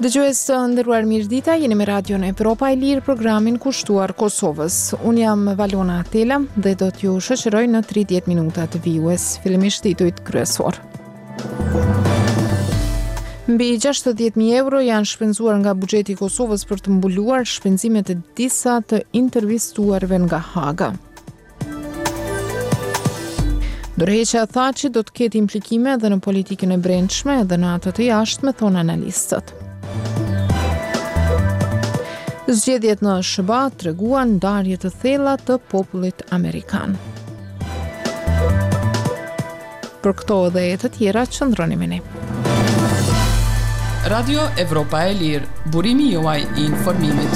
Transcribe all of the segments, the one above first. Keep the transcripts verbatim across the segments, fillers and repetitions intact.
Dëgjues të nderuar, mirëdita, jeni me Radion Evropa e Lirë, programin kushtuar Kosovës. Unë jam Valona Atela dhe do t'ju shoqëroj në tridhjetë minuta të vijues, fillimisht titujt kryesor. Mbi gjashtëdhjetë mijë euro janë shpenzuar nga buxheti i Kosovës për të mbuluar shpenzimet e disa të intervistuarve nga Haga. Dorëheqja e Thaçit do të ketë implikime edhe në politikën e brendshme edhe në atë të jashtme, thonë analistët. Zgjedhjet në S B A treguan ndarje të thella të popullit amerikan. Për këto dhe të tjera qëndroni me ne. Radio Evropa e Lirë, burimi juaj i informimit.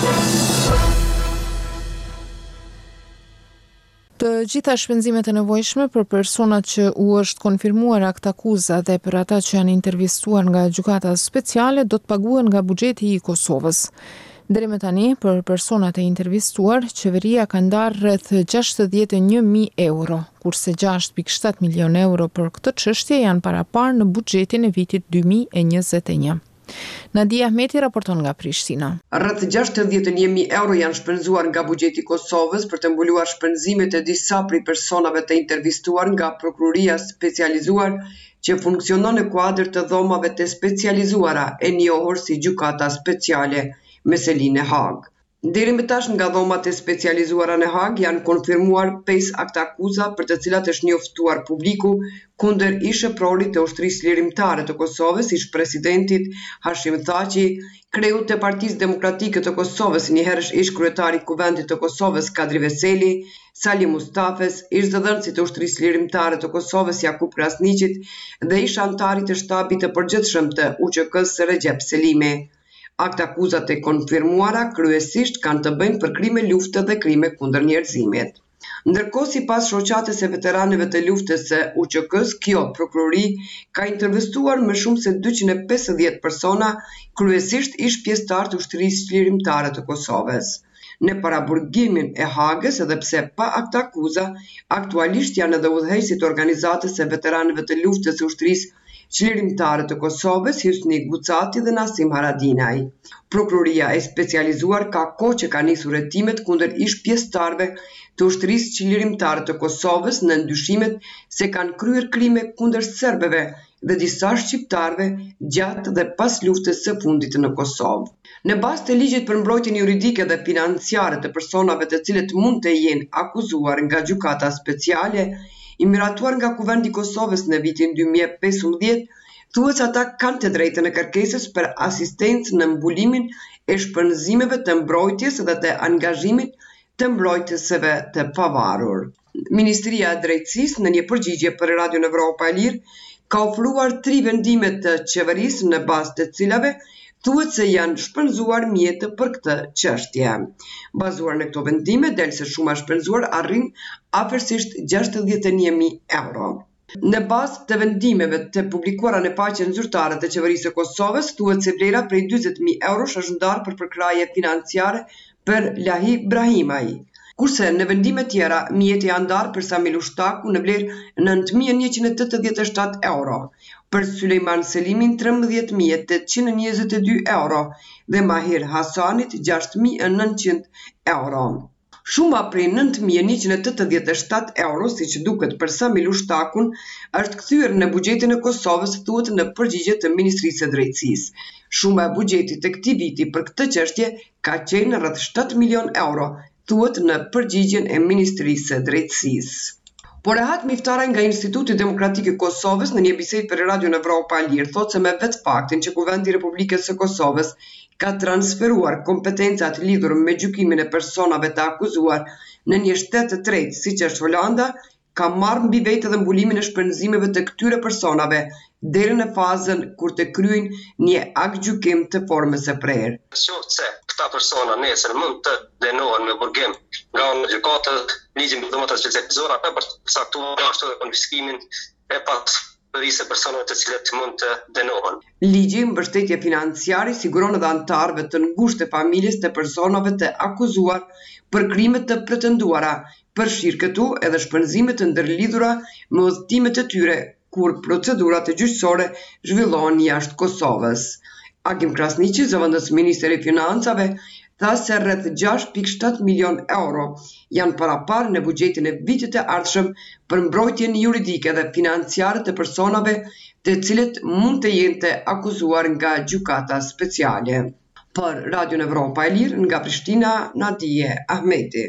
Të gjitha shpenzimet e nevojshme për personat që u është konfirmuar akt akuza dhe për ata që janë intervistuar nga gjykata speciale do të paguhen nga buxheti i Kosovës. Deri më tani, për personat e intervistuar, qeveria ka ndarë rreth gjashtëdhjetë e një mijë euro, kurse gjashtë pikë shtatë milion euro për këtë çështje janë paraparë në buxhetin e vitit dy mijë e njëzet e një. Nadia Ahmeti raporton nga Prishtina. Rreth gjashtëdhjetë e një mijë euro janë shpenzuar nga buxheti i Kosovës për të mbuluar shpenzimet e disa prej personave të intervistuar nga prokuroria specializuar që funksionon në kuadër të dhomave të specializuara e njohur si gjykata speciale me selinë e Hag. Deri më tash nga dhomat e specializuara në Hag janë konfirmuar pesë akta akuza për të cilat është njoftuar publiku kundër ish-shoqërorit të ushtrisë lirimtare të Kosovës, ish presidentit Hashim Thaçi, kreut të Partisë Demokratike të Kosovës, njëherësh ish kryetari i Kuvendit të Kosovës Kadri Veseli, Sali Mustafes, ish zëdhënësit të ushtrisë lirimtare të Kosovës Jakub Krasniqit dhe ish antarit të shtabit të përgjithshëm të U Q K-s Recep Selimi. Akta akuzat e konfirmuara kryesisht kanë të bëjnë për krime lufte dhe krime kundër njerëzimit. Ndërkohë, sipas shoqatës së veteranëve të luftës së U Q K-s, kjo prokurori ka intervistuar më shumë se dyqind e pesëdhjetë persona, kryesisht ish pjesëtar të ushtrisë lirimtare të Kosovës. Në paraburgimin e Hagës, edhe pse pa akta akuza, aktualisht janë edhe udhëheqësit të organizatës së veteranëve të luftës së ushtrisë lirimtare të Kosovës, Hysni Gucati dhe Nasim Haradinaj. Prokuroria e specializuar ka kohë që ka nisur hetimet kundër ish pjesëtarëve të ushtrisë lirimtare të Kosovës në ndyshimet se kanë kryer krime kundër serbëve dhe disa shqiptarëve gjatë dhe pas luftës së fundit në Kosovë. Në bazë të ligjit për mbrojtjen juridike dhe financiare të personave të cilët mund të jenë akuzuar nga gjykata speciale, i miratuar nga Kuvendi i Kosovës në vitin dy mijë e pesëmbëdhjetë, thuhet se ata kanë të drejtën e kërkesës për asistencë në mbulimin e shpenzimeve të mbrojtjes dhe të angazhimit të mbrojtësve të pavarur. Ministria e Drejtësisë në një përgjigje për Radion Evropa e Lirë ka ofruar tri vendime të qeverisë në bazë të cilave thuhet se janë shpenzuar mjetë për këtë çështje. Bazuar në këto vendime, del se shuma shpenzuar arrin afërsisht gjashtëdhjetë e një mijë euro. Në bazë të vendimeve të publikuara në faqen zyrtare të qeverisë së Kosovës, thuhet se vlera prej dyzet mijë euro është ndarë për përkraje financiare për Lahi Brahimaj. Kurse në vendime tjera, mjeti janë ndarë për Samil Ushtaku në vlerë nëntë mijë e njëqind e tetëdhjetë e shtatë euro, për Sulejman Selimin trembëdhjetë mijë e tetëqind e njëzet e dy euro dhe Mahir Hasanit gjashtë mijë e nëntëqind euro. Shuma prej nëntë mijë e njëqind e tetëdhjetë e shtatë euro, siç duket për Samil Ushtakun, është kthyer në buxhetin e Kosovës, thuhet në përgjigje të Ministrisë së Drejtësisë. Shuma e buxhetit të këtij viti për këtë çështje ka qenë rreth shtatë milion euro, thuhet në përgjigjen e Ministrisë së Drejtësisë. Por Rehat Miftara nga Instituti Demokratik i Kosovës në një bisedë për Radion Evropa e Lirë thotë se me vetë faktin që Kuvendi i Republikës së Kosovës ka transferuar kompetencat lidhur me gjykimin e personave të akuzuar në një shtet të tretë, siç është Holanda, ka marrë mbi vetë edhe mbulimin e shpenzimeve të këtyre personave deri në fazën kur të kryejnë një aktgjykim të formës së prerë. Qoftë se këta persona nesër mund të dënohen me burgim nga gjykata, ligji me dhomata specializuara për të caktuar ashtu edhe konfiskimin e pasurive personave të cilët mund të dënohen. Ligji mbështetje financiare siguron edhe antarëve të ngushtë të familjes të personave të akuzuar për krime të pretenduara, përfshirë këtu edhe shpenzimet të ndërlidhura me udhëtimet e tyre kur procedurat e gjyqësore zhvillohen jashtë Kosovës. Akim Krasniqi, zëvendës ministri i Financave, tha se rreth gjashtë pikë shtat milion euro janë paraparë në buxhetin e vitit të ardhshëm për mbrojtjen juridike dhe financiare të personave të cilët mund të jenë akuzuar nga gjykata speciale. Për Radion Evropa e Lirë, nga Prishtina, Nadije Ahmeti.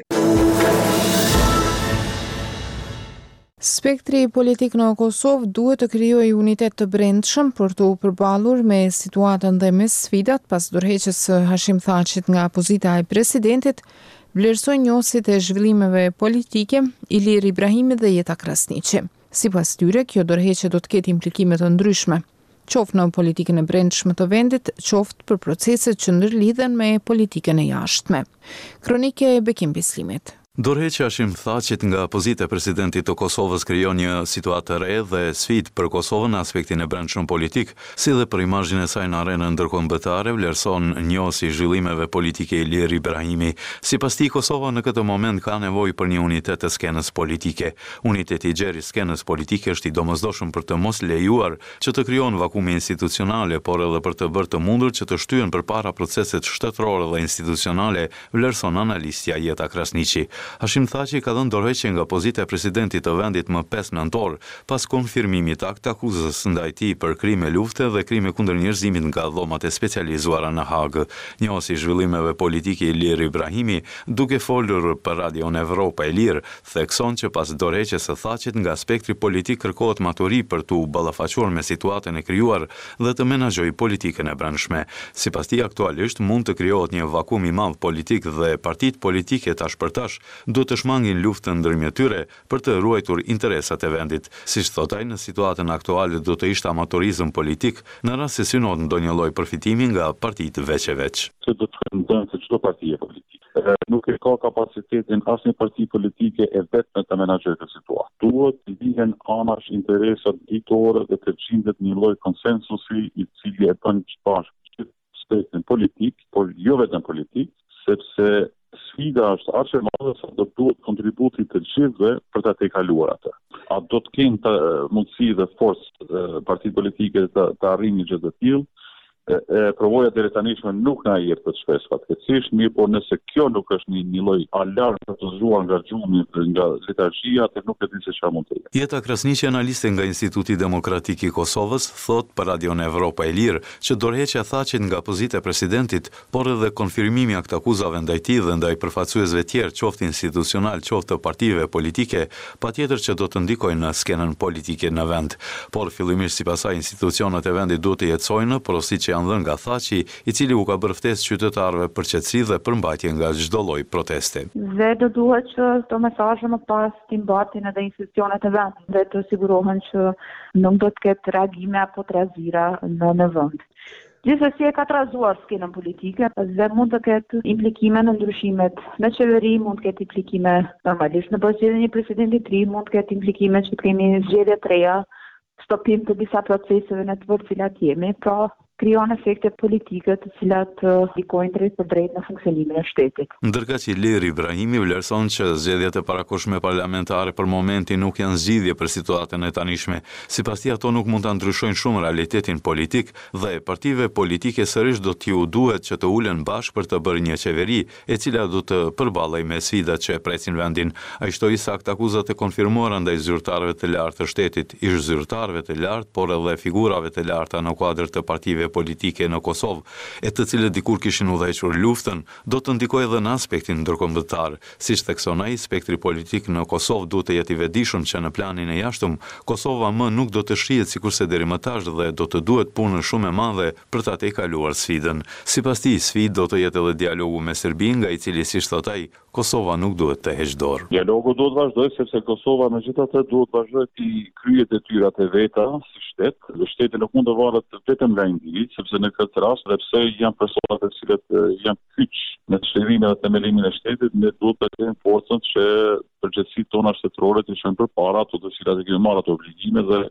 Spektri politik në Kosovë duhet të krijojë unitet të brendshëm për të u përballur me situatën dhe me sfidat pas dorëheqjes së Hashim Thaqit nga pozita e presidentit, vlerësoi njohësit e zhvillimeve politike Ilir Ibrahimi dhe Jeta Krasniqi. Sipas tyre, kjo dorëheqje do të ketë implikime të ndryshme, qoftë në politikën e brendshme të vendit, qoftë për proceset që ndërlidhen me politikën e jashtme. Kronike e Bekim Bislimit. Dorëheqja Hashim Thaqit nga pozita e presidentit të Kosovës krijon një situatë të re dhe sfidë për Kosovën në aspektin e brendshëm politik, si dhe për imazhin e saj në arenën ndërkombëtare, vlerëson njohësi i zhvillimeve politike Ilir Ibrahimi. Sipas tij, Kosova në këtë moment ka nevojë për një unitet të skenës politike. Uniteti i gjerë i skenës politike është i domosdoshëm për të mos lejuar që të krijohen vakume institucionale, por edhe për të bërë të mundur që të shtyhen përpara proceset shtetërore dhe institucionale, vlerëson analistja Jeta Krasniqi. Hashim Thaqi ka dhënë dorëheqje nga pozita e presidentit të vendit më pesë nëntor, pas konfirmimit të akt akuzës ndaj tij për krime lufte dhe krime kundër njerëzimit nga dhomat e specializuara në Hagë. Njohësi i zhvillimeve politike Ilir Ibrahimi, duke folur për Radion Evropa e Lirë, thekson që pas dorëheqjes së Thaqit nga spektri politik kërkohet maturi për të u ballafaquar me situatën e krijuar dhe të menaxhojë politikën e brendshme. Sipas tij, aktualisht mund të krijohet një vakum i madh politik dhe partitë politike tash për tash do të shmangin luftën ndërmjet tyre për të ruajtur interesat e vendit. Siç thot ai, në situatën aktuale do të ishte amatorizëm politik në rast se synot ndonjë lloj përfitimi nga partitë veç e veç. Se do të ndonjë se çdo parti politike nuk e ka kapacitetin asnjë parti politike e vetme të menaxhojë këtë situatë. Duhet të lihen anash interesat ditore dhe të gjendet një lloj konsensusi i cili e bën bashkë spektrin politik, por jo vetëm politik, sepse sfida është aq e madhe sa do duhet kontributi të gjithëve për ta tejkaluar atë. A do të kenë të, mundësi dhe forcë partitë politike të, të arrijnë një gjë të tillë? E, e provoja deri tani nuk na jep të shpesh fatkeqësisht, mirë, por nëse kjo nuk është një, një lloj alarm për të zuar nga gjumi, nga letargjia, atë nuk e di se çfarë mund të jetë. Jeta Krasniqi, analiste nga Instituti Demokratik i Kosovës, thot për Radion Evropa e Lirë që dorëheqja Thaqit nga pozita e presidentit, por edhe konfirmimi akt akuzave ndaj tij dhe ndaj përfaqësuesve tjerë, qoftë institucional, qoftë të partive politike, patjetër që do të ndikojnë në skenën politike në vend. Por fillimisht sipas saj, institucionet e vendit duhet të jetësojnë, porositë që janë dhënë nga Thaqi, i cili u ka bërë ftesë qytetarëve për qetësi dhe përmbajtje nga çdo lloj proteste. Dhe do duhet që këto mesazhe më pas të mbatin edhe institucionet e vendit dhe të sigurohen që nuk do të ketë reagime apo trazira në, në vend. Gjithsesi e ka trazuar skenën politike dhe mund të ketë implikime në ndryshimet në qeveri, mund të ketë implikime normalisht në zgjedhjen e presidentit të ri, mund të ketë implikime që kemi zgjedhje të reja, stopim të disa proceseve në të vërtet cilat jemi, pra krijon efekte politike të cilat ndikojnë drejt për drejt në funksionimin e shtetit. Ndërkaq Ilir Ibrahimi vlerëson që zgjedhjet e parakohshme parlamentare për momentin nuk janë zgjidhje për situatën e tanishme. Sipas tij, ato nuk mund ta ndryshojnë shumë realitetin politik dhe partive politike sërish do t'ju duhet që të ulen bashkë për të bërë një qeveri e cila do të përballej me sfidat që e presin vendin. Ai shtoi saktë akuzat e konfirmuara ndaj zyrtarëve të lartë të shtetit, ish zyrtarëve të lartë, por edhe figurave të larta në kuadër të partive politike në Kosovë, e të cilët dikur kishin udhëhequr luftën, do të ndikojë edhe në aspektin ndërkombëtar. Siç thekson ai, spektri politik në Kosovë duhet të jetë i vetëdijshëm që në planin e jashtëm, Kosova më nuk do të shihet sikurse deri më tash dhe do të duhet punë shumë e madhe për ta tejkaluar sfidën. Sipas tij, sfidë do të jetë edhe dialogu me Serbinë, nga i cili, siç thot ai, Kosova nuk duhet të heqë dorë. Dialogu duhet vazhdojë sepse Kosova megjithatë duhet vazhdojë të kryejë detyrat e veta si shtet, dhe shteti nuk mund të varet vetëm nga individ, sepse në këtë rast, dhe pse janë persona të cilët janë kyç në çlirin dhe themelimin e shtetit, ne duhet të kemi forcën që përgjegjësitë tona shtetërore të shkojnë përpara, ato të cilat e kemi marrë ato obligime dhe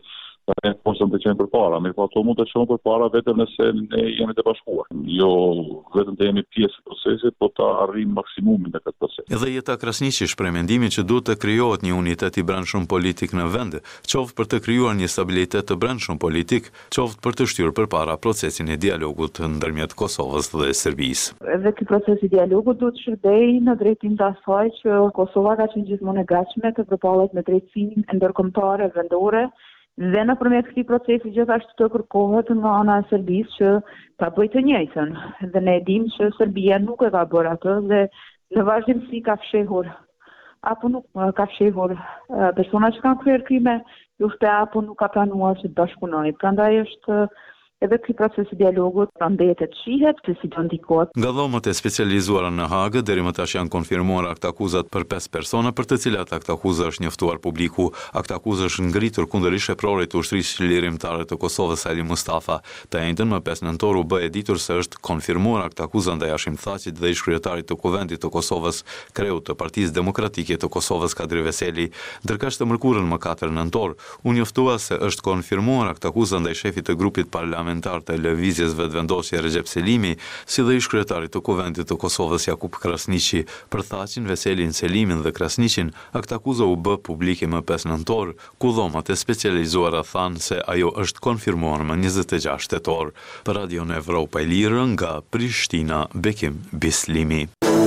ne posëm të qenë përpara, mirë po ato mund të qenë përpara vetëm nëse ne jemi të bashkuar. Jo vetëm të jemi pjesë të procesit, po ta arrijmë maksimumin në këtë proces. Edhe Jeta Krasniqi shpreh mendimin që duhet të krijohet një unitet i brendshëm politik në vend, qoftë për të krijuar një stabilitet të brendshëm politik, qoftë për të shtyrë përpara procesin e dialogut ndërmjet Kosovës dhe Serbisë. Edhe ky proces i dialogut duhet të shërbejë në drejtim të asaj që Kosova ka qenë gjithmonë e gatshme të përballet me drejtsinë ndërkombëtare vendore dhe nëpërmjet këtij procesi gjithashtu të kërkohet nga ana e Serbisë që ta bëjë të njëjtën. Dhe ne e dimë që Serbia nuk e ka bërë atë dhe në vazhdimsi ka fshehur apo nuk ka fshehur persona që kanë kryer krime lufte apo nuk ka planuar që të bashkunojë. Prandaj është edhe ky proces i dialogut prandaj të shihet se si do ndikohet. Nga dhomët e specializuara në Hagë deri më tash janë konfirmuar aktakuzat për pesë persona për të cilat aktakuza është njoftuar publiku. Aktakuza është ngritur kundër ish-sheprorit të ushtrisë lirimtare të Kosovës Ali Mustafa. Të njëjtën më pesë nëntor u bë e ditur se është konfirmuar aktakuza ndaj Hashim Thaçit dhe ish-kryetarit të Kuvendit të Kosovës, kreut të Partisë Demokratike të Kosovës Kadri Veseli. Ndërkësh të mërkurën më katër nëntor, u njoftua se është konfirmuar aktakuza ndaj shefit të grupit parlamentar të lëvizjes vetëvendosje Recep Selimi, si dhe ish-kryetarit të Kuvendit të Kosovës Jakub Krasniqi. Për Thaçin, Veselin, Selimin dhe Krasniqin, aktakuza u bë publike më pesë nëntor, ku dhomat e specializuara thanë se ajo është konfirmuar më njëzet e gjashtë tetor. Për Radion Evropa e Lirë nga Prishtina, Bekim Bislimi.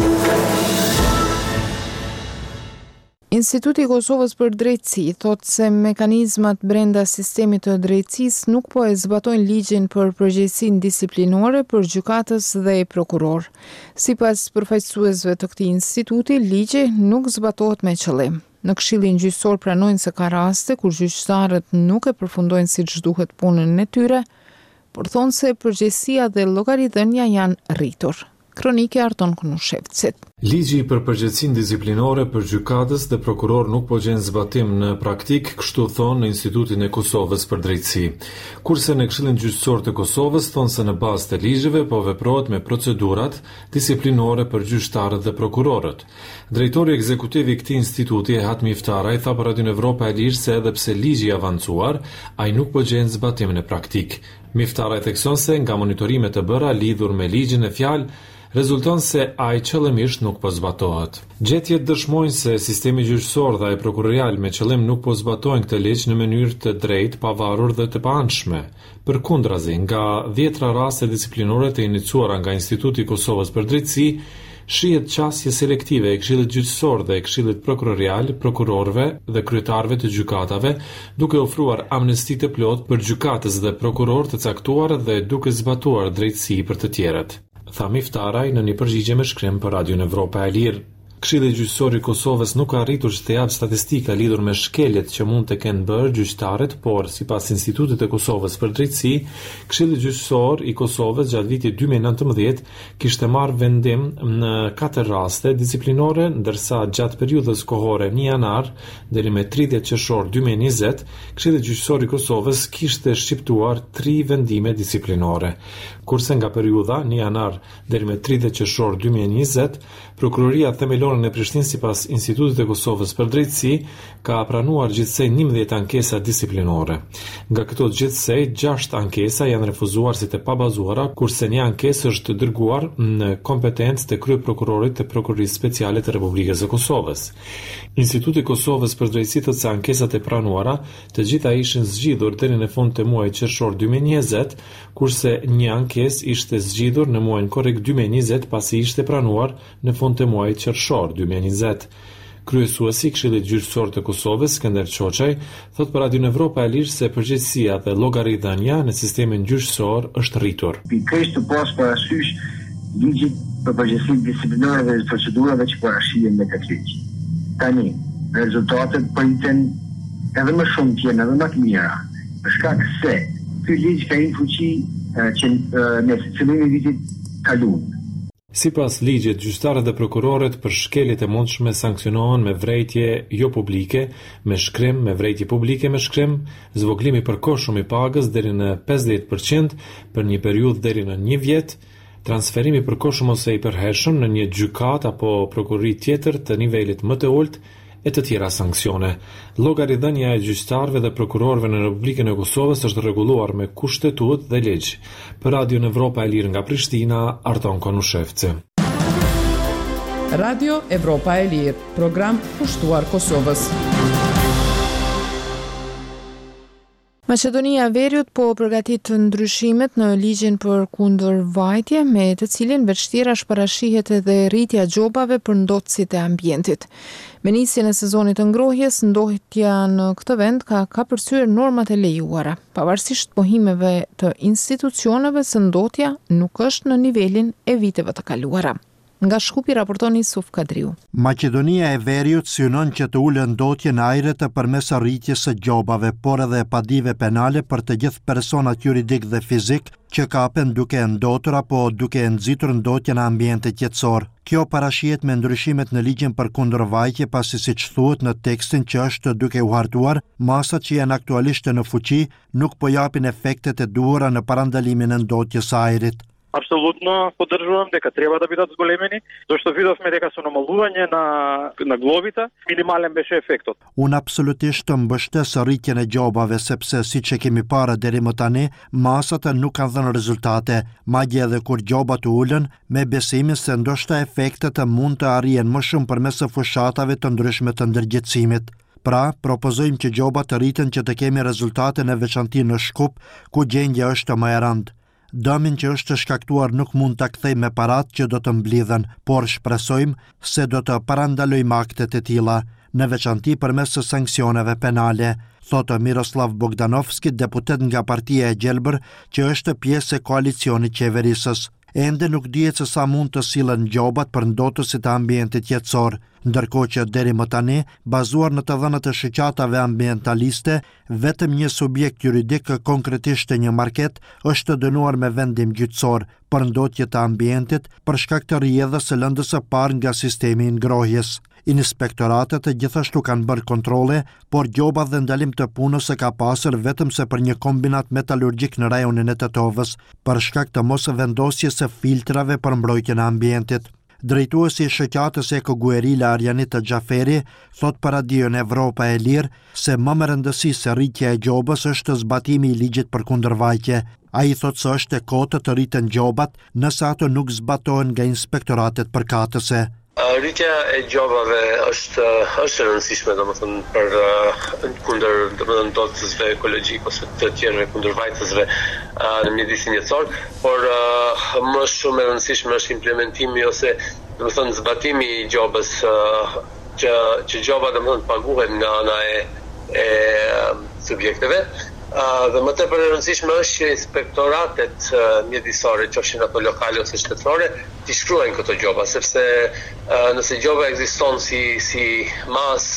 Instituti i Kosovës për Drejtësi thotë se mekanizmat brenda sistemit të drejtësisë nuk po e zbatojnë ligjin për përgjegjësinë disiplinore për gjykatës dhe prokuror. Sipas përfaqësuesve të këtij instituti, ligji nuk zbatohet me qëllim. Në Këshillin Gjyqësor pranojnë se ka raste kur gjyqtarët nuk e përfundojnë siç duhet punën e tyre, por thonë se përgjegjësia dhe llogaridhënia janë rritur. Kronike Arton Knushevcit. Ligji për përgjegjësinë disiplinore për gjykatës dhe prokuror nuk po gjen zbatim në praktik, kështu thonë në Institutin e Kosovës për Drejtësi. Kurse në Këshillin Gjyqësor të Kosovës thonë se në bazë të ligjeve po veprohet me procedurat disiplinore për gjyqtarët dhe prokurorët. Drejtori ekzekutiv i këtij instituti, Hatmi Iftaraj, tha për Radion Evropa e Lirë se edhe pse ligji i avancuar, ai nuk po gjen zbatim në praktik. Miftaraj thekson se nga monitorimet të bëra lidhur me ligjin e fjalë, rezulton se ai qëllimisht nuk po zbatohet. Gjetjet dëshmojnë se sistemi gjyqësor dhe ai prokurorial me qëllim nuk po zbatojnë këtë ligj në mënyrë të drejtë, pavarur dhe të paanshme. Përkundrazi, nga dhjetra raste disiplinore të iniciuara nga Instituti i Kosovës për Drejtësi, shihet qasje selektive e Këshillit Gjyqësor dhe e Këshillit Prokurorial, prokurorëve dhe kryetarëve të gjykatave, duke ofruar amnesti të plotë për gjykatës dhe prokurorë të caktuar dhe duke zbatuar drejtësi për të tjerët. Tha Miftaraj në një përgjigje me shkrim për Radion Evropa e Lirë. Këshilli Gjyqësor i Kosovës nuk ka arritur që të japë statistika lidhur me shkeljet që mund të kenë bërë gjyqtarët, por sipas Institutit të Kosovës për Drejtësi, Këshilli Gjyqësor i Kosovës gjatë vitit dy mijë e nëntëmbëdhjetë kishte marrë vendim në katër raste disiplinore, ndërsa gjatë periudhës kohore një janar deri me tridhjetë qershor dy mijë e njëzet, Këshilli Gjyqësor i Kosovës kishte shqiptuar tri vendime disiplinore. Kurse nga periudha një janar deri me tridhjetë qershor dy mijë e njëzet, Prokuroria themelore në Prishtinë sipas Institutit të Kosovës për Drejtësi ka pranuar gjithsej njëmbëdhjetë ankesa disiplinore. Nga këto gjithsej, gjashtë ankesa janë refuzuar si të pabazuara, kurse një ankesë është dërguar në kompetencë të kryeprokurorit të Prokurorisë Speciale të Republikës së Kosovës. Instituti i Kosovës për Drejtësi thotë se ankesat e pranuara të gjitha ishin zgjidhur deri në fund të muajit qershor dy mijë e njëzet, kurse një ankesë ishte zgjidhur në muajin korrik dy mijë e njëzet pasi ishte pranuar në fund të muajit qershor dy mijë e njëzet. Kryesuesi i Këshillit Gjyqësor të Kosovës, Skënder Çoçaj, thotë për Radion Evropa e Lirë se përgjegjësia dhe llogaridhënia në sistemin gjyqësor është rritur. Pikërisht të pas parasysh ligjit për përgjegjësinë disiplinore dhe procedurave që parashihen me këtë ligj. Tani, rezultatet priten edhe më shumë të jenë edhe më të mira, për shkak se ky ligj ka një fuqi që në fillimin e vitit kaluar. Sipas ligjit, gjyqtarët dhe prokurorët për shkeljet e mundshme sanksionohen me vrejtje jo publike me shkrim, me vrejtje publike me shkrim, zvoglimi përkohshëm i pagës deri në pesëdhjetë përqind për një periudhë deri në një vjet, transferimi përkohshëm ose i përhershëm në një gjykatë apo prokurori tjetër të nivelit më të ulët, e të tjera sanksione. Llogaridhënia e gjyqtarëve dhe prokurorëve në Republikën e Kosovës është rregulluar me kushtetut dhe ligj. Për Radio Evropa e Lirë nga Prishtina, Arton Konushevci. Radio Evropa e Lirë, program kushtuar Kosovës. Maqedonia e Veriut po përgatit ndryshimet në ligjin për kundërvajtje, me të cilin veçtirash parashihet edhe rritja gjobave për ndotësit e ambientit. Me nisjen e sezonit të ngrohjes, ndotja në këtë vend ka ka përsyer normat e lejuara. Pavarësisht pohimeve të institucioneve, së ndotja nuk është në nivelin e viteve të kaluara. Nga Shkupi raporton Isuf Kadriu. Maqedonia e Veriut synon që të ulë ndotje në ajre të përmes rritjes së gjobave, por edhe padive penale për të gjithë personat juridik dhe fizik që kapen duke ndotur apo duke nxitur ndotjen në ambientet qetësor. Kjo parashihet me ndryshimet në ligjin për kundërvajtje, pasi siç thuhet në tekstin që është duke u hartuar, masat që janë aktualisht në fuqi nuk po japin efektet e duhura në parandalimin e ndotjes së ajrit. Apsolutno podržujem дека треба да бидат зголемени, зашто видовме дека со намалување на на глобите минимален беше ефектот. Unë absolutisht të mbështes rritjen e gjobave, sepse siç e kemi parë deri më tani, masat nuk kanë dhënë rezultate, madje edhe kur gjobat u ulën, me besimin se ndoshta efektet mund të arrihen më shumë përmes fushatave të ndryshme të ndërgjegjësimit. Pra, propozojmë që gjobat të rriten që të kemi rezultate në veçanti në Shkup, ku gjendja është më e rëndë. Dëmin që është shkaktuar nuk mund të kthejmë me parat që do të mblidhen, por shpresojmë se do të parandalojmë aktet e tilla, në veçanti përmes së sanksioneve penale, thotë Miroslav Bogdanovski, deputet nga Partia e Gjelbër, që është pjesë e koalicionit qeverisës. Ende nuk dihet se sa mund të sillen gjobat për ndotësit e ambientit qetësor, ndërkohë që deri më tani, bazuar në të dhënat e shoqatave ambientaliste, vetëm një subjekt juridik, konkretisht një market, është dënuar me vendim gjyqësor për ndotje të ambientit për shkak të rrjedhës së lëndës së parë nga sistemi i ngrohjes. Inspektoratet gjithashtu kanë bërë kontrole, por gjoba dhe ndalim të punës e ka pasur vetëm se për një kombinat metalurgjik në rajonin e Tetovës, për shkak të mos vendosjes së filtrave për mbrojtjen e ambientit. Drejtuesi i shoqatës Eko Guerilla Arjanita Xhaferi thot për Radion Evropa e Lirë se më me rëndësi se rritja e gjobës është zbatimi i ligjit për kundërvajtje. Ai thot se është e kotë të rriten gjobat nëse ato nuk zbatohen nga inspektoratet përkatëse. Rritja e gjobave është është e rëndësishme, domethënë për uh, kundër domethënë ndotësve ekologjik ose të tjerëve kundërvajtësve uh, në mjedisin jetësor, por uh, më shumë e rëndësishme është implementimi ose domethënë zbatimi i gjobës, uh, që që gjoba domethënë paguhet nga ana e, e subjekteve. Uh, dhe më tepër e rëndësishme është që inspektoratet uh, mjedisore, qofshin ato lokale ose shtetërore, t'i shkruajnë këto gjoba, sepse uh, nëse gjoba ekziston si si mas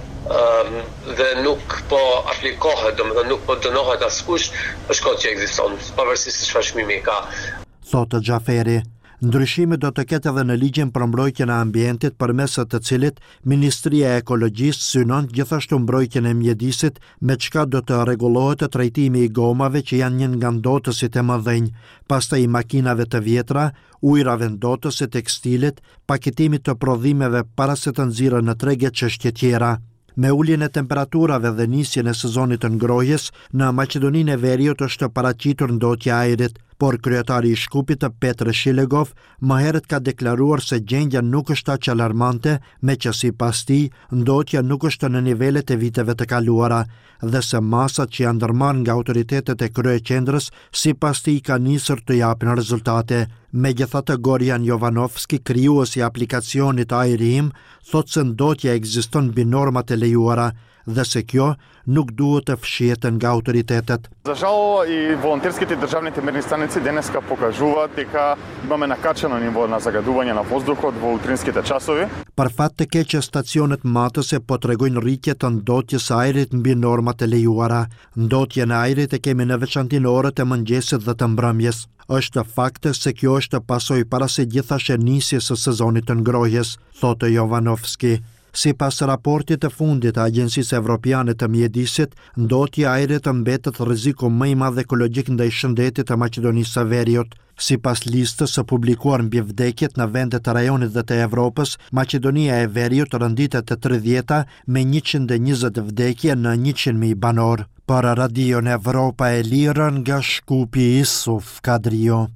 uh, dhe nuk po aplikohet, domethënë nuk po dënohet askush, është kohë që ekziston, pavarësisht se çfarë çmimi ka. Thotë Xhaferi. Ndryshime do të ketë edhe në ligjin për mbrojtjen e ambientit, përmes të cilit Ministria e Ekologjisë synon gjithashtu mbrojtjen e mjedisit, me çka do të rregullohet trajtimi i gomave që janë një nga ndotësit e mëdhenj, pastaj i makinave të vjetra, ujrave ndotëse tekstilit, paketimit të prodhimeve para se të nxirren në trege çështje tjera. Me uljen e temperaturave dhe nisjen e sezonit të ngrohjes, në Maqedoninë e Veriut është paraqitur ndotja e ajrit, por kryetari i Shkupit Petr Shilegov më herët ka deklaruar se gjendja nuk është aq alarmante, me që sipas tij ndotja nuk është në nivelet e viteve të kaluara dhe se masat që janë ndërmarrë nga autoritetet e kryeqendrës sipas tij kanë nisur të japin rezultate. Megjithatë, Gorjan Jovanovski, krijuesi i aplikacionit Ajrim, thotë se ndotja ekziston mbi normat e lejuara dhe se kjo nuk duhet të fshihet nga autoritetet. За жал и волонтерските и државните мерни станици денеска покажуваат дека имаме накачено ниво на загадување на воздухот во утринските часови. Për fat të keq, stacionet matëse po tregojnë rritje të ndotjes së ajrit mbi normat e lejuara. Ndotjen e ajrit e kemi në veçanti në orët e mëngjesit dhe të mbrëmjes. Është fakt se kjo është pasojë para se gjithashtu nisjes së sezonit të ngrohjes, thotë Jovanovski. Sipas raportit të fundit të Agjencisë Evropiane të Mjedisit, ndotja e ajrit mbetet rreziku më i madh ekologjik ndaj shëndetit të Maqedonisë së Veriut. Sipas listës së publikuar mbi vdekjet në vendet të rajonit dhe të Evropës, Maqedonia e Veriut renditet të tridhjeta me njëqind e njëzet vdekje në njëqind mijë banor. Për Radion Evropa e Lirë nga Shkupi, Isuf Kadrio.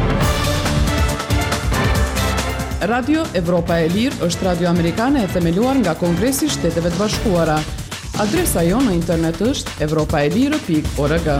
Radio Evropa e Lirë është radio amerikane e themeluar nga Kongresi i Shteteve të Bashkuara. Adresa jonë në internet është evropaelire pikë org.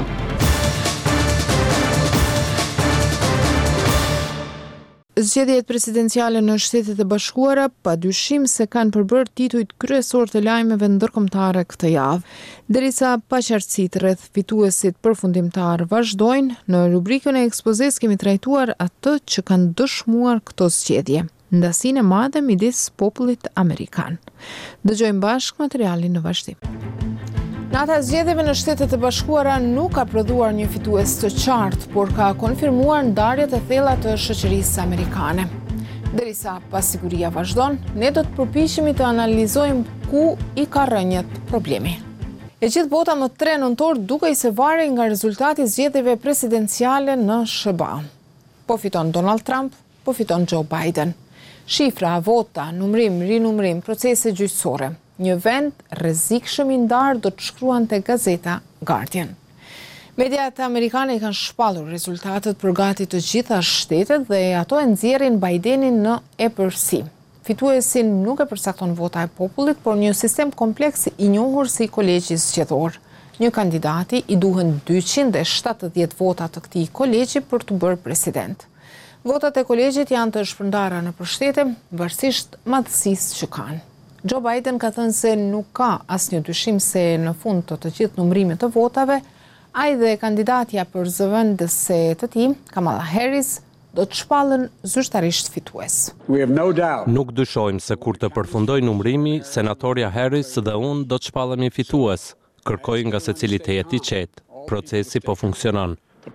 Zgjedhjet presidenciale në Shtetet e Bashkuara padyshim se kanë përbërë titujt kryesor të lajmeve ndërkombëtare këtë javë. Derisa paqartësitë rreth fituesit përfundimtar vazhdojnë, në rubrikën e ekspozes kemi trajtuar atë që kanë dëshmuar këto zgjedhje, ndasinë e madhe midis popullit amerikan. Dëgjojmë bashkë materialin në vazhdim. Nata e zgjedhjeve në Shtetet e Bashkuara nuk ka prodhuar një fitues të qartë, por ka konfirmuar ndarjet e thella të shoqërisë amerikane. Derisa pasiguria vazhdon, ne do të përpiqemi të analizojmë ku i ka rënjët problemi. E gjithë vota më tre nëntor dukej se varej nga rezultati i zgjedhjeve presidenciale në S B A. Po fiton Donald Trump, po fiton Joe Biden. Shifra, vota, numrim, rinumrim, procese gjyqësore. Një vend rrezikshëm i ndarë do të shkruan te gazeta Guardian. Mediat amerikane i kanë shpallur rezultatet për gati të gjitha shtetet dhe ato e nxjerrin Bidenin në epërsi. Fituesin nuk e përcakton vota e popullit, por një sistem kompleks i njohur si kolegji zgjedhor. Një kandidati i duhen dyqind e shtatëdhjetë vota të këtij kolegji për të bërë president. Votat e kolegjit janë të shpërndara në shtete, varësisht madhësisë që kanë. Joe Biden ka thënë se nuk ka asnjë dyshim se në fund të të gjithë numrimit të votave, ai dhe kandidatja për zëvendëse të tij, Kamala Harris, do të shpallën zyrtarisht fitues. Nuk dyshojmë se kur të përfundoj numrimi, senatorja Harris dhe unë do të shpallemi fitues. Kërkoj nga secili të jetë i qetë. Procesi po funksionon.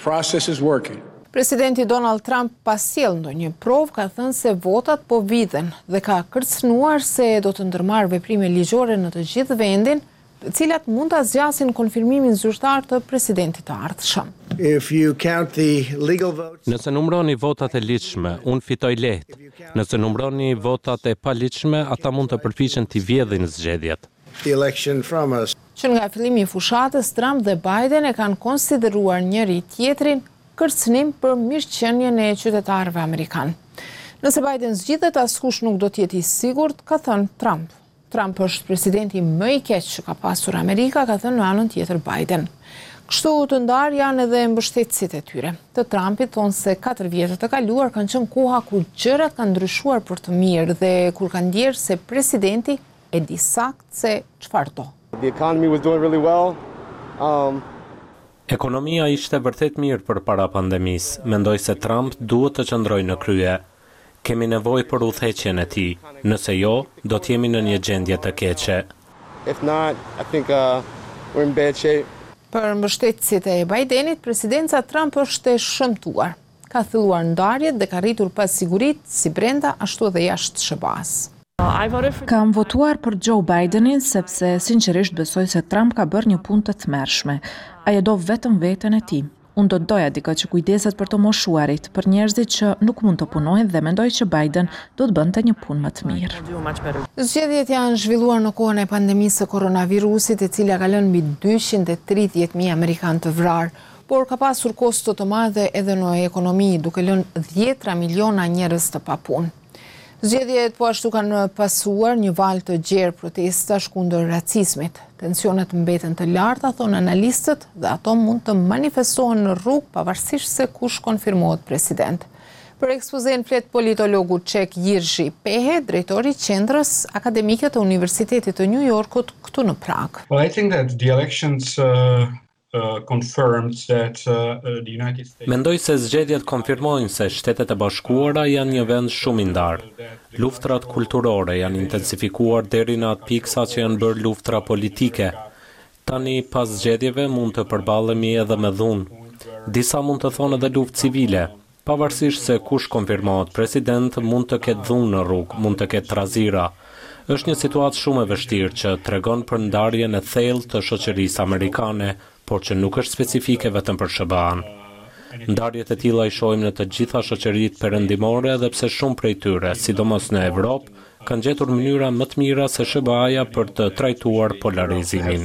Presidenti Donald Trump pas sjell ndonjë provë ka thënë se votat po vidhen dhe ka kërcënuar se do të ndërmarrë veprime ligjore në të gjithë vendin, të cilat mund ta zgjasin konfirmimin zyrtar të presidentit të ardhshëm. Nëse numroni votat e ligjshme, unë fitoj lehtë. Nëse numroni votat e paligjshme, ata mund të përpiqen t'i vjedhin zgjedhjet. Që nga fillimi i fushatës, Trump dhe Biden e kanë konsideruar njëri tjetrin kërcënim për mirëqenien e qytetarëve amerikan. Nëse Biden zgjidhet, askush nuk do të jetë i sigurt, ka thënë Trump. Trump është presidenti më i keq që ka pasur Amerika, ka thënë në anën tjetër Biden. Kështu të ndarë janë edhe mbështetësit e tyre. Të Trumpit thonë se katër vjetët e kaluar kanë qenë koha kur gjërat kanë ndryshuar për të mirë dhe kur kanë ndjerë se presidenti e di sakt se çfarë do. The economy was doing really well. Um... Ekonomia ishte vërtet mirë për para pandemisë. Mendoj se Trump duhet të qëndrojë në krye. Kemi nevojë për udhëheqjen e tij. Nëse jo, do të jemi në një gjendje të keqe. If not, I think uh, we're in bad shape. Për mbështetësit e Bidenit, presidenca Trump është e shëmtuar. Ka filluar ndarjet dhe ka rritur pasigurit si brenda ashtu edhe jashtë S B A-s. Kam votuar për Joe Bidenin sepse sinqerisht besoj se Trump ka bërë një punë të tmerrshme. Ai e do vetëm veten e tij. Unë do të doja dikë që kujdeset për të moshuarit, për njerëzit që nuk mund të punojnë dhe mendoj që Biden do të bënte një punë më të mirë. Zgjedhjet janë zhvilluar në kohën e pandemisë së koronavirusit, e cila ka lënë mbi dyqind e tridhjetë mijë amerikanë të vrarë, por ka pasur kosto të madhe edhe në ekonomi, duke lënë dhjetra miliona njerëz të papunë. Zgjedhjet po ashtu kanë pasuar një valë të gjerë protestash kundër racizmit. Tensionet mbeten të larta, thonë analistët, dhe ato mund të manifestohen në rrugë pavarësisht se kush konfirmohet president. Për ekspozen flet politologu çek Jiří Pehe, drejtori i qendrës akademike të Universitetit të New Yorkut këtu në Prag. Well, I think that the elections uh... Uh, confirmed that uh, the United States... Mendoj se zgjedhjet konfirmojnë se Shtetet e Bashkuara janë një vend shumë i ndarë. Luftrat kulturore janë intensifikuar deri në atë pikë sa që janë bërë luftra politike. Tani pas zgjedhjeve mund të përballemi edhe me dhunë. Disa mund të thonë edhe luftë civile. Pavarësisht se kush konfirmohet president, mund të ketë dhunë në rrugë, mund të ketë trazira. Është një situatë shumë e vështirë që tregon për ndarjen e thellë të shoqërisë amerikane, por që nuk është specifike vetëm për S B A-n. Ndarjet e tilla i shohim në të gjitha shoqëritë perëndimore edhe pse shumë prej tyre, sidomos në Evropë, kanë gjetur mënyra më të mira se S B A-ja për të trajtuar polarizimin.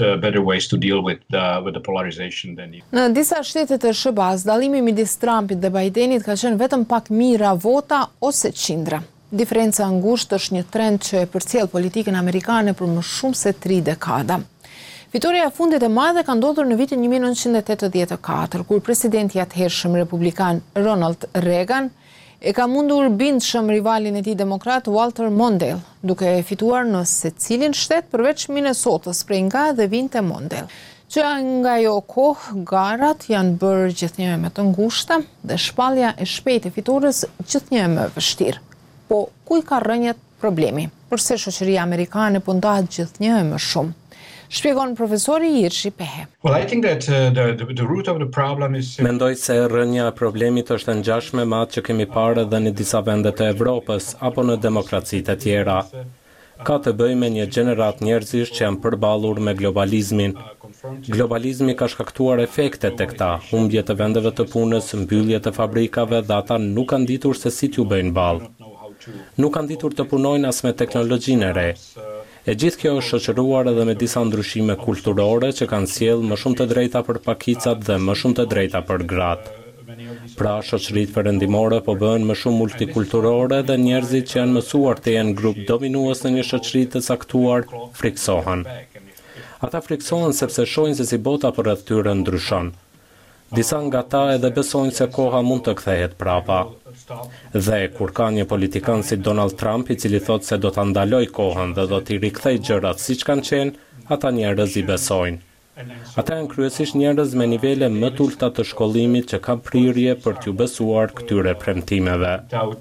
Në disa shtete të S B A-s, dallimi midis Trumpit dhe Bidenit ka qenë vetëm pak mijëra vota ose qindra. Diferenca ngushtë është një trend që e përcjell politikën amerikane për më shumë se tri dekada. Fitoria e fundit e madhe ka ndodhur në vitin një mijë e nëntëqind e tetëdhjetë e katër, kur presidenti i atëhershëm republikan Ronald Reagan e ka mundur bindshëm rivalin e tij demokrat Walter Mondale, duke fituar në secilin shtet përveç Minnesotës prej nga dhe vinte Mondale. Që nga ajo kohë, garat janë bërë gjithnjë më të ngushta dhe shpallja e shpejtë e fitores gjithnjë më e vështirë. Po ku i ka rënjet problemi? Përse shoqëria amerikane po ndahet gjithnjë më shumë? Shpjegon profesori Jirshi Pehe. Well, I think that uh, the, the, the root of the problem is... Mendoj se rrënja e problemit është e ngjashme me atë që kemi parë edhe në disa vende të Evropës apo në demokracitë e tjera. Ka të bëjë me një gjenerat njerëzish që janë përballur me globalizmin. Globalizmi ka shkaktuar efekte të këta, humbje të vendeve të punës, mbyllje të fabrikave dhe ata nuk kanë ditur se si t'ju bëjnë ballë. Nuk kanë ditur të punojnë as me teknologjinë e re. E gjithë kjo është shoqëruar edhe me disa ndryshime kulturore që kanë sjellë më shumë të drejta për pakicat dhe më shumë të drejta për gratë. Pra, shoqëritë perëndimore po bëhen më shumë multikulturore dhe njerëzit që janë mësuar të jenë grup dominues në një shoqëri të caktuar friksohen. Ata friksohen sepse shohin se si bota përreth tyre ndryshon. Disa nga ta edhe besojnë se koha mund të kthehet prapa. Dhe kur ka një politikan si Donald Trump i cili thot se do ta ndaloj kohën dhe do t'i rikthej gjërat siç kanë qenë, ata njerëz i besojnë. Ata janë kryesisht njerëz me nivele më të ulta të shkollimit që kanë prirje për t'ju besuar këtyre premtimeve.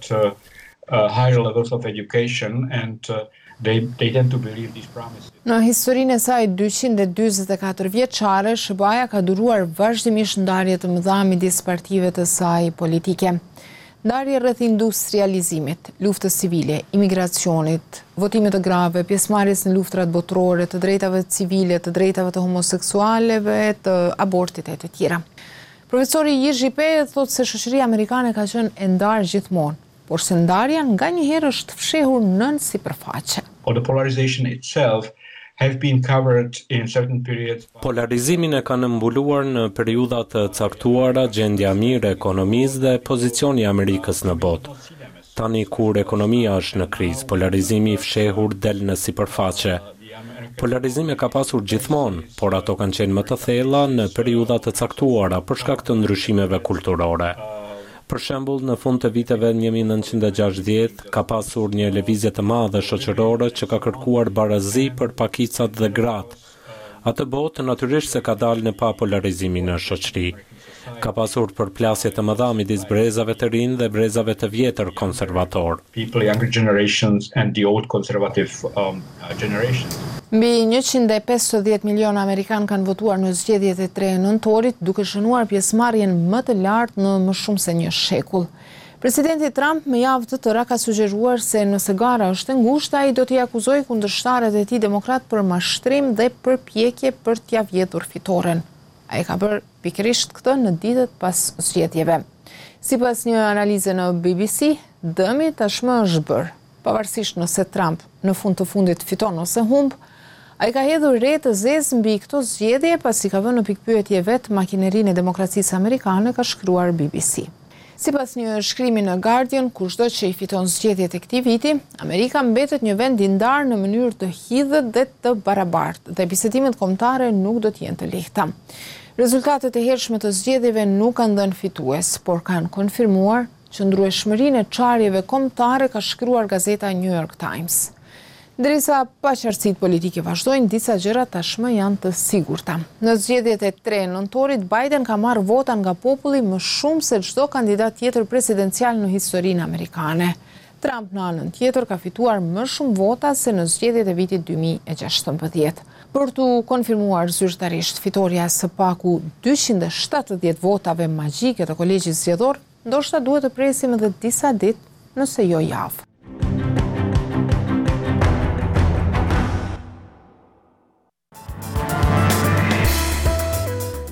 They, they tend to believe these promises. Në historinë e saj dyqind e dyzet e katër vjeçare, S B A-ja ka duruar vazhdimisht ndarje të mëdha midis partive të saj politike. Ndarje rreth industrializimit, luftës civile, imigracionit, votimit të grave, pjesëmarrjes në luftrat botërore, të drejtave civile, të drejtave të homoseksualeve, të abortit e të tjera. Profesori Jirshi Pehe thotë se shoqëria amerikane ka qenë e ndarë gjithmonë, por se ndarja nganjëherë është fshehur nën sipërfaqe. Or the polarization itself have been covered in certain periods. Polarizimin e kanë mbuluar në periudha të caktuara gjendja mirë e ekonomisë dhe pozicioni i Amerikës në botë. Tani kur ekonomia është në krizë, polarizimi i fshehur del në sipërfaqe. Polarizimi ka pasur gjithmonë, por ato kanë qenë më të thella në periudha të caktuara për shkak të ndryshimeve kulturore. Për shembull, në fund të viteve një mijë e nëntëqind e gjashtëdhjetë ka pasur një lëvizje të madhe shoqërore që ka kërkuar barazi për pakicat dhe gratë. Atë botë natyrisht se ka dalë në pa polarizimin në shoqëri. Ka pasur përplasje të mëdha midis brezave të rinj dhe brezave të vjetër konservator. People, younger generations and the old conservative um, generations. Mbi njëqind e pesëdhjetë milion amerikan kanë votuar në zgjedhjet e tre nëntorit, duke shënuar pjesëmarrjen më të lartë në më shumë se një shekull. Presidenti Trump me javë të tëra ka sugjeruar se nëse gara është e ngushtë, ai do t'i akuzojë kundërshtarët e tij demokrat për mashtrim dhe përpjekje për t'ia vjedhur fitoren. Ai ka bërë pikërisht këtë në ditët pas zgjedhjeve. Sipas një analize në B B C, dëmi tashmë është bërë. Pavarësisht nëse Trump në fund të fundit fiton ose humb, ai ka hedhur re të zezë mbi këto zgjedhje pasi ka vënë në pikpyetje vetë makinerinë e demokracisë amerikane, ka shkruar B B C. Sipas një shkrimi në Guardian, kushdo që i fiton zgjedhjet e këtij viti, Amerika mbetet një vend i ndarë në mënyrë të hidhët dhe të barabartë, dhe bisedimet kombëtare nuk do të jenë të lehta. Rezultatet e hershme të zgjedhjeve nuk kanë dhënë fitues, por kanë konfirmuar qëndrueshmërinë e çarjeve kombëtare, ka shkruar gazeta New York Times. Ndërsa paqartësitë politike vazhdojnë, disa gjëra tashmë janë të sigurta. Në zgjedhjet e tre nëntorit, Biden ka marrë vota nga populli më shumë se çdo kandidat tjetër presidencial në historinë amerikane. Trump në anën tjetër ka fituar më shumë vota se në zgjedhjet e vitit dy mijë e gjashtëmbëdhjetë. Për t'u konfirmuar zyrtarisht fitoria së paku dyqind e shtatëdhjetë votave magjike të kolegjit zgjedhor, ndoshta duhet të presim edhe disa ditë, nëse jo javë.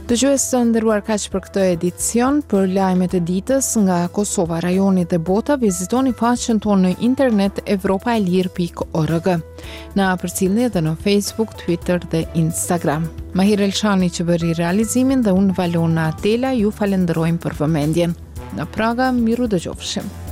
Dëgjues të nderuar, kaq për këtë edicion. Për lajmet e ditës nga Kosova, rajoni dhe bota, vizitoni faqen tonë në internet evropaelir pikë org. Na përcjellni edhe në Facebook, Twitter dhe Instagram. Mahir Elshani që bëri realizimin dhe unë Valona Atela ju falenderojmë për vëmendjen. Nga Praga, miru dëgjofshim.